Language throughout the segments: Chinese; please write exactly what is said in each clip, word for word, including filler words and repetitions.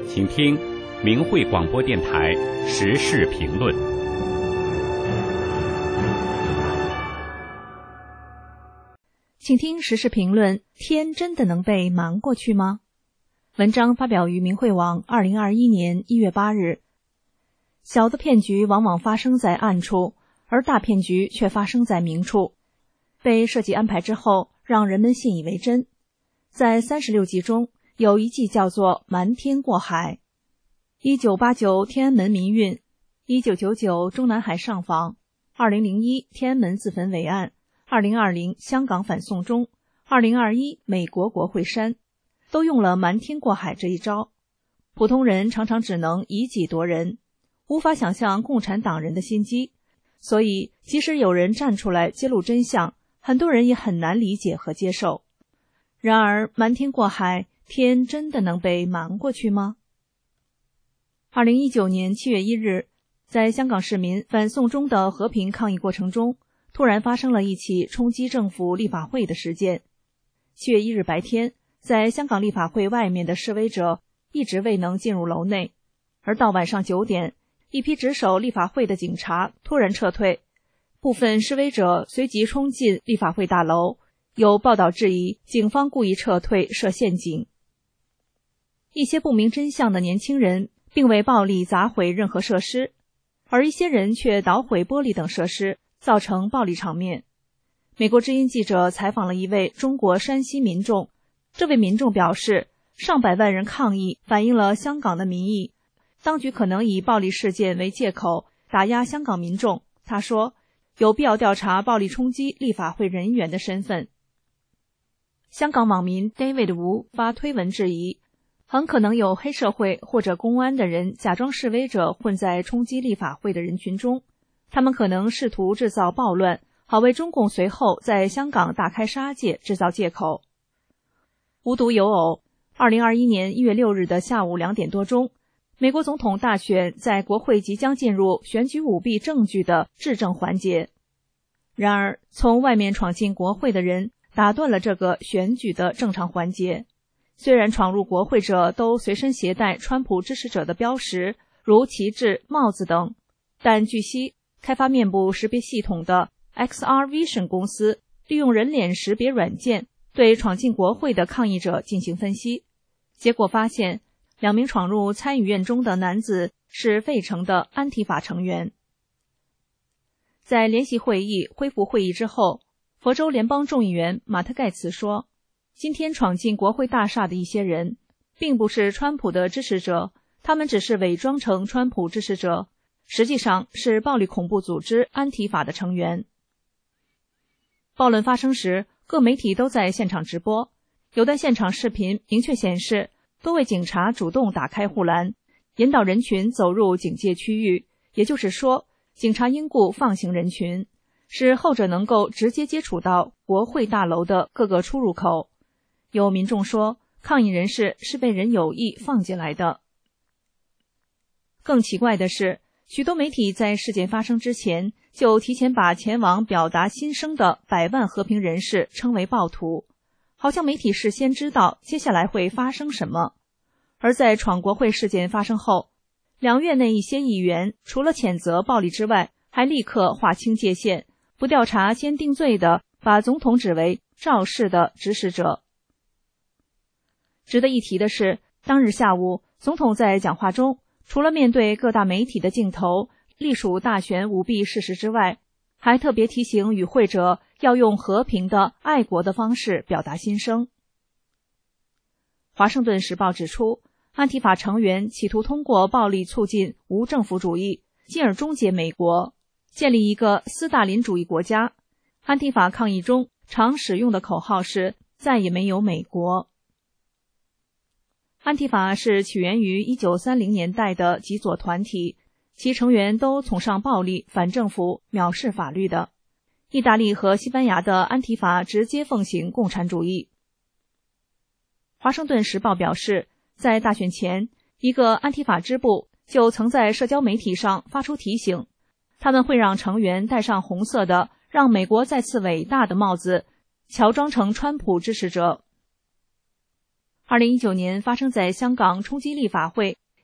请听明慧广播电台时事评论。 请听时事评论：天真的能被瞒过去吗？文章发表于明慧网，二零二一年一月八日。小的骗局往往发生在暗处，而大骗局却发生在明处。被设计安排之后，让人们信以为真。在三十六计中，有一计叫做瞒天过海。一九八九天安门民运，一九九九中南海上访，二零零一天安门自焚伟案，二零二零香港反送中，二零二一美国国会山，都用了瞒天过海这一招。普通人常常只能以己夺人，无法想象共产党人的心机，所以即使有人站出来揭露真相，很多人也很难理解和接受。然而瞒天过海，天真的能被瞒过去吗？二零一九年七月一日，在香港市民反送中的和平抗议过程中，突然发生了一起冲击政府立法会的事件。七月一日白天，在香港立法会外面的示威者一直未能进入楼内，而到晚上九点，一批值守立法会的警察突然撤退，部分示威者随即冲进立法会大楼，有报道质疑警方故意撤退设陷阱。一些不明真相的年轻人并未暴力砸毁任何设施，而一些人却捣毁玻璃等设施，造成暴力场面。美国之音记者采访了一位中国山西民众，这位民众表示，上百万人抗议反映了香港的民意，当局可能以暴力事件为借口打压香港民众。他说，有必要调查暴力冲击立法会人员的身份。香港网民 David Wu 发推文质疑，很可能有黑社会或者公安的人假装示威者混在冲击立法会的人群中，他们可能试图制造暴乱，好为中共随后在香港大开杀戒制造借口。无独有偶，二零二一年一月六日的下午两点多钟，美国总统大选在国会即将进入选举舞弊证据的质证环节。然而，从外面闯进国会的人打断了这个选举的正常环节。虽然闯入国会者都随身携带川普支持者的标识，如旗帜、帽子等，但据悉，开发面部识别系统的 X R Vision 公司利用人脸识别软件对闯进国会的抗议者进行分析，结果发现两名闯入参议院中的男子是费城的安提法成员。在联席会议恢复会议之后，佛州联邦众议员马特盖茨说，今天闯进国会大厦的一些人并不是川普的支持者，他们只是伪装成川普支持者，实际上是暴力恐怖组织安提法的成员。暴乱发生时，各媒体都在现场直播，有的现场视频明确显示，多位警察主动打开护栏，引导人群走入警戒区域，也就是说，警察因故放行人群，使后者能够直接接触到国会大楼的各个出入口。有民众说，抗议人士是被人有意放进来的。更奇怪的是，许多媒体在事件发生之前就提前把前往表达心声的百万和平人士称为暴徒，好像媒体事先知道接下来会发生什么。而在闯国会事件发生后，两院内一些议员除了谴责暴力之外，还立刻划清界限，不调查先定罪的，把总统指为肇事的指使者。值得一提的是，当日下午，总统在讲话中，除了面对各大媒体的镜头隶属大选舞弊事实之外，还特别提醒与会者要用和平的爱国的方式表达心声。华盛顿时报指出，安提法成员企图通过暴力促进无政府主义，进而终结美国，建立一个斯大林主义国家。安提法抗议中常使用的口号是再也没有美国。安提法是起源于一九三零年代的极左团体，其成员都崇尚暴力、反政府、藐视法律的。意大利和西班牙的安提法直接奉行共产主义。华盛顿时报表示，在大选前，一个安提法支部就曾在社交媒体上发出提醒，他们会让成员戴上红色的让美国再次伟大的帽子，乔装成川普支持者。二零一九年发生在香港冲击立法会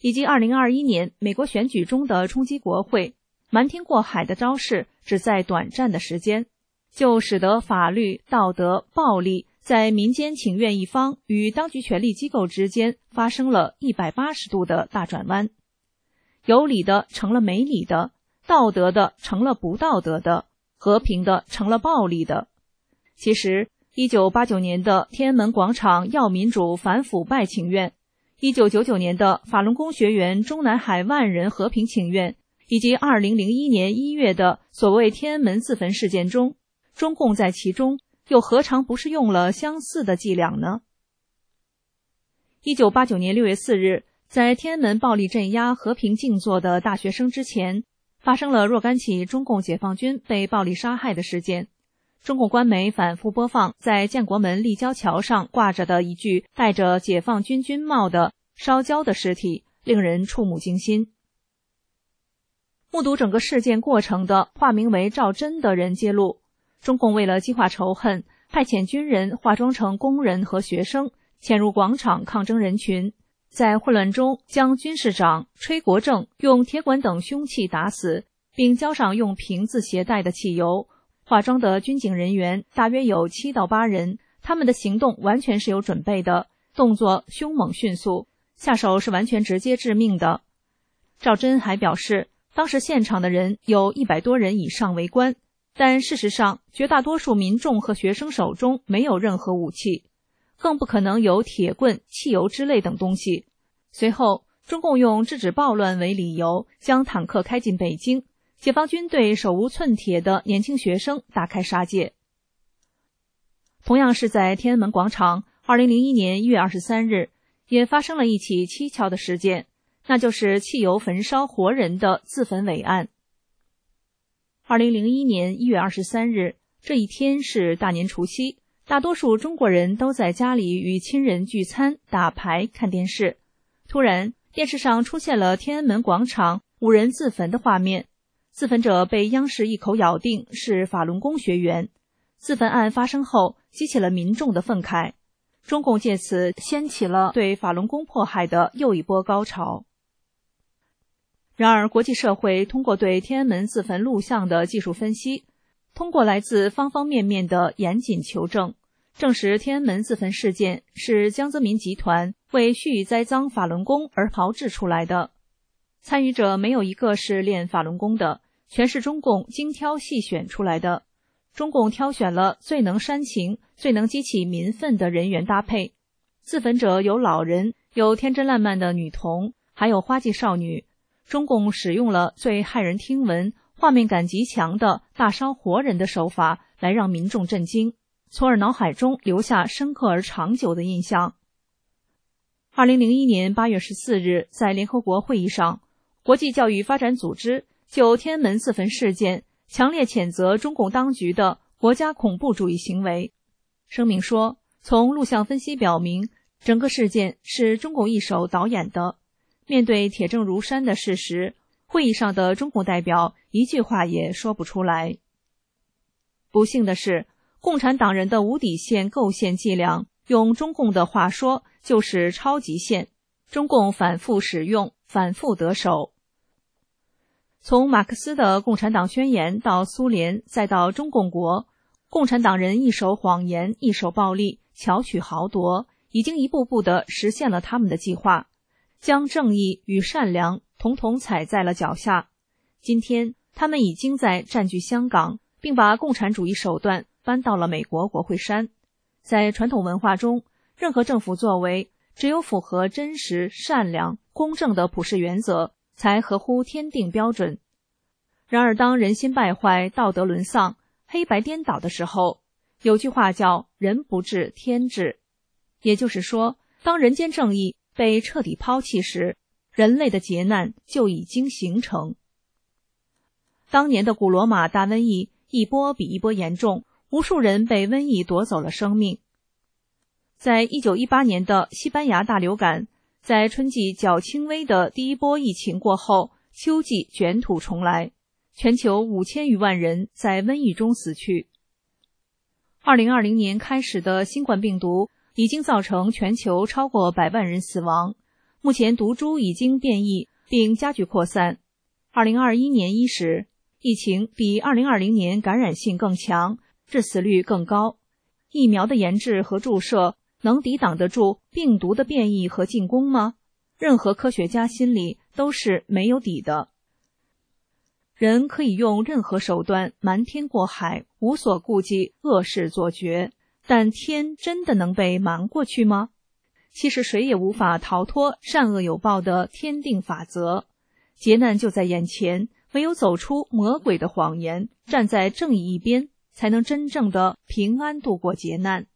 以及二零二一年美国选举中的冲击国会、瞒天过海的招式只在短暂的时间，就使得法律、道德、暴力在民间请愿一方与当局权力机构之间发生了一百八十度的大转弯。有理的成了没理的，道德的成了不道德的，和平的成了暴力的。其实一九八九年的天安门广场要民主反腐败请愿，一九九九年的法轮功学员中南海万人和平请愿，以及二零零一年一月的所谓天安门自焚事件中，中共在其中又何尝不是用了相似的伎俩呢？一九八九年六月四日，在天安门暴力镇压和平静坐的大学生之前，发生了若干起中共解放军被暴力杀害的事件。中共官媒反复播放在建国门立交桥上挂着的一具戴着解放军军帽的烧焦的尸体，令人触目惊心。目睹整个事件过程的化名为赵真的人揭露，中共为了激化仇恨，派遣军人化妆成工人和学生潜入广场抗争人群，在混乱中将军事长崔国正用铁管等凶器打死，并浇上用瓶子携带的汽油。化妆的军警人员大约有七到八人，他们的行动完全是有准备的，动作凶猛迅速，下手是完全直接致命的。赵真还表示，当时现场的人有一百多人以上围观，但事实上绝大多数民众和学生手中没有任何武器，更不可能有铁棍、汽油之类等东西。随后，中共用制止暴乱为理由，将坦克开进北京，解放军对手无寸铁的年轻学生大开杀戒。同样是在天安门广场，二零零一年一月二十三日，也发生了一起蹊跷的事件，那就是汽油焚烧活人的自焚伪案。二零零一年一月二十三日，这一天是大年除夕，大多数中国人都在家里与亲人聚餐、打牌、看电视。突然，电视上出现了天安门广场五人自焚的画面，自焚者被央视一口咬定是法轮功学员。自焚案发生后，激起了民众的愤慨，中共借此掀起了对法轮功迫害的又一波高潮。然而，国际社会通过对天安门自焚录像的技术分析，通过来自方方面面的严谨求证，证实天安门自焚事件是江泽民集团为蓄意栽赃法轮功而炮制出来的。参与者没有一个是练法轮功的，全是中共精挑细选出来的。中共挑选了最能煽情、最能激起民愤的人员搭配。自焚者有老人，有天真烂漫的女童，还有花季少女。中共使用了最骇人听闻、画面感极强的大烧活人的手法来让民众震惊，从而脑海中留下深刻而长久的印象。二零零一年八月十四日，在联合国会议上，国际教育发展组织就天安门自焚事件强烈谴责中共当局的国家恐怖主义行为。声明说，从录像分析表明，整个事件是中共一手导演的。面对铁证如山的事实，会议上的中共代表一句话也说不出来。不幸的是，共产党人的无底线构陷伎俩，用中共的话说就是超极限，中共反复使用，反复得手。从马克思的共产党宣言到苏联，再到中共国，共产党人一手谎言，一手暴力，巧取豪夺，已经一步步地实现了他们的计划，将正义与善良统统踩在了脚下。今天，他们已经在占据香港，并把共产主义手段搬到了美国国会山。在传统文化中，任何政府作为，只有符合真实、善良、公正的普世原则，才合乎天定标准。然而，当人心败坏、道德沦丧、黑白颠倒的时候，有句话叫“人不治，天治”。也就是说，当人间正义被彻底抛弃时，人类的劫难就已经形成。当年的古罗马大瘟疫一波比一波严重，无数人被瘟疫夺走了生命。在一九一八年的西班牙大流感，在春季较轻微的第一波疫情过后，秋季卷土重来，全球五千余万人在瘟疫中死去。二零二零年开始的新冠病毒已经造成全球超过百万人死亡， 目前毒株已经变异并加剧扩散。二零二一年伊始，疫情比二零二零年感染性更强，致死率更高。疫苗的研制和注射能抵挡得住病毒的变异和进攻吗？任何科学家心里都是没有底的。人可以用任何手段瞒天过海，无所顾忌，恶事做绝，但天真的能被瞒过去吗？其实谁也无法逃脱善恶有报的天定法则，劫难就在眼前，唯有走出魔鬼的谎言，站在正义一边，才能真正的平安度过劫难。